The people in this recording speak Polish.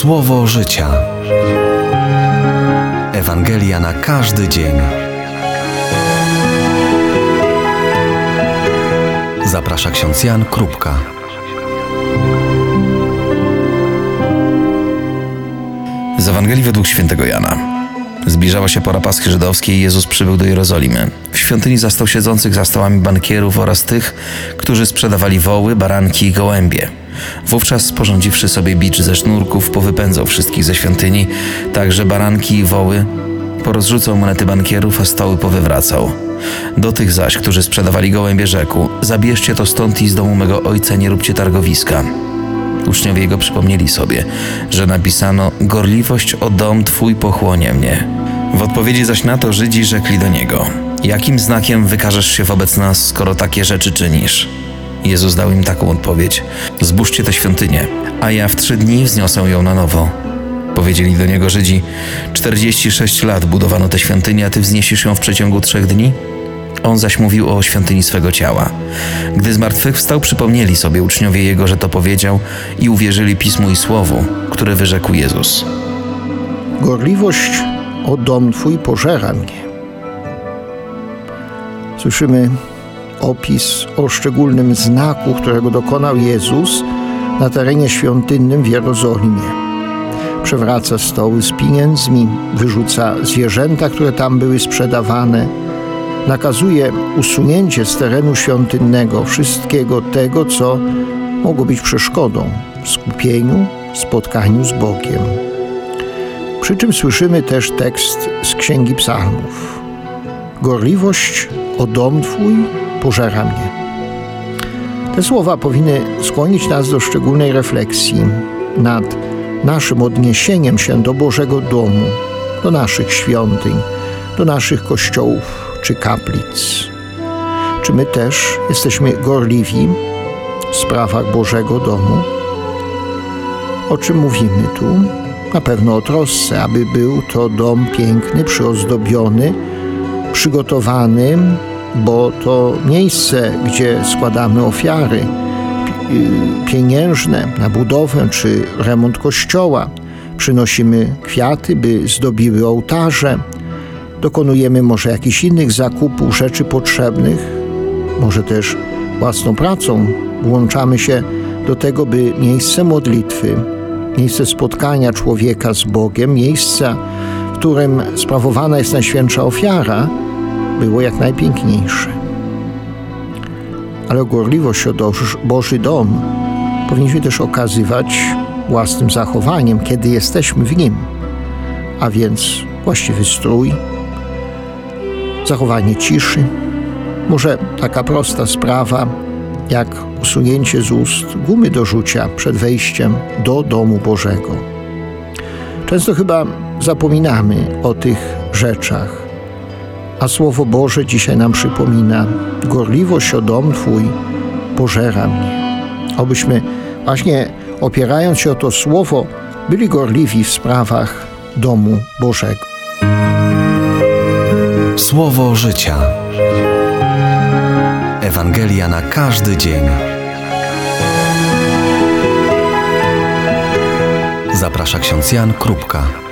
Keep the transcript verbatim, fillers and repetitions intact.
Słowo życia. Ewangelia na każdy dzień. Zaprasza ksiądz Jan Krupka. Z Ewangelii według świętego Jana. Zbliżała się pora Paschy żydowskiej i Jezus przybył do Jerozolimy. W świątyni zastał siedzących za stołami bankierów oraz tych, którzy sprzedawali woły, baranki i gołębie. Wówczas, sporządziwszy sobie bicz ze sznurków, powypędzał wszystkich ze świątyni, także baranki i woły. Porozrzucał monety bankierów, a stoły powywracał. Do tych zaś, którzy sprzedawali gołębie, rzekł: zabierzcie to stąd i z domu mego ojca nie róbcie targowiska. Uczniowie jego przypomnieli sobie, że napisano: gorliwość o dom Twój pochłonie mnie. W odpowiedzi zaś na to Żydzi rzekli do niego: jakim znakiem wykażesz się wobec nas, skoro takie rzeczy czynisz? Jezus dał im taką odpowiedź: zbóżcie tę świątynię, a ja w trzy dni wzniosę ją na nowo. Powiedzieli do niego Żydzi: czterdzieści sześć lat budowano tę świątynię, a Ty wzniesiesz ją w przeciągu trzech dni? On zaś mówił o świątyni swego ciała. Gdy zmartwychwstał, przypomnieli sobie uczniowie Jego, że to powiedział, i uwierzyli Pismu i Słowu, które wyrzekł Jezus. Gorliwość o dom Twój pożera mnie. Słyszymy opis o szczególnym znaku, którego dokonał Jezus na terenie świątynnym w Jerozolimie. Przewraca stoły z pieniędzmi, wyrzuca zwierzęta, które tam były sprzedawane, nakazuje usunięcie z terenu świątynnego wszystkiego tego, co mogło być przeszkodą w skupieniu, spotkaniu z Bogiem. Przy czym słyszymy też tekst z Księgi Psalmów. Gorliwość o dom Twój pożera mnie. Te słowa powinny skłonić nas do szczególnej refleksji nad naszym odniesieniem się do Bożego domu, do naszych świątyń, do naszych kościołów czy kaplic. Czy my też jesteśmy gorliwi w sprawach Bożego domu? O czym mówimy tu? Na pewno o trosce, aby był to dom piękny, przyozdobiony, przygotowany, bo to miejsce, gdzie składamy ofiary pieniężne na budowę czy remont kościoła. Przynosimy kwiaty, by zdobiły ołtarze. Dokonujemy może jakichś innych zakupów, rzeczy potrzebnych. Może też własną pracą włączamy się do tego, by miejsce modlitwy, miejsce spotkania człowieka z Bogiem, miejsce, w którym sprawowana jest najświętsza ofiara, było jak najpiękniejsze. Ale gorliwość o Boży dom powinniśmy też okazywać własnym zachowaniem, kiedy jesteśmy w nim. A więc właściwy strój, zachowanie ciszy, może taka prosta sprawa, jak usunięcie z ust gumy do rzucia przed wejściem do domu Bożego. Często chyba zapominamy o tych rzeczach, a Słowo Boże dzisiaj nam przypomina: gorliwość o dom Twój pożera mnie. Obyśmy właśnie, opierając się o to Słowo, byli gorliwi w sprawach domu Bożego. Słowo życia. Ewangelia na każdy dzień. Zaprasza ksiądz Jan Krupka.